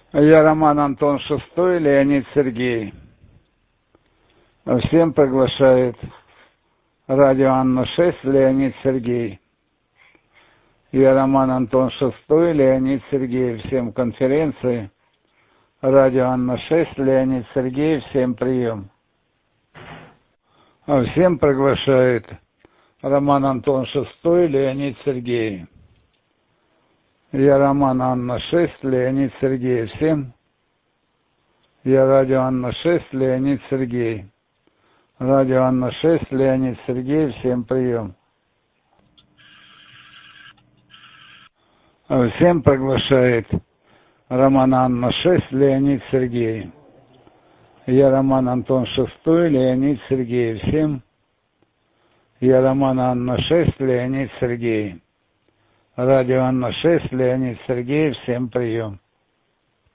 Я Роман Антон Шестой, Леонид Сергей. Всем приглашает радио Анна-6, Леонид Сергей. Я Роман Антон Шестой, Леонид Сергей. Всем конференции. Радио Анна-6, Леонид Сергей. Всем прием. Всем приглашает Роман Антон Шестой, Леонид Сергей. Я Роман Анна-6, Леонид Сергей. Всем. Я радио Анна-6, Леонид Сергей. Радио Анна-6, Леонид Сергей. Всем прием. Всем приглашает Роман Анна-6, Леонид Сергей. Я Роман Антон Шестой, Леонид Сергей. Всем. Я Роман Анна-6, Леонид Сергей. Радио Анна-6, Леонид Сергей. Всем прием.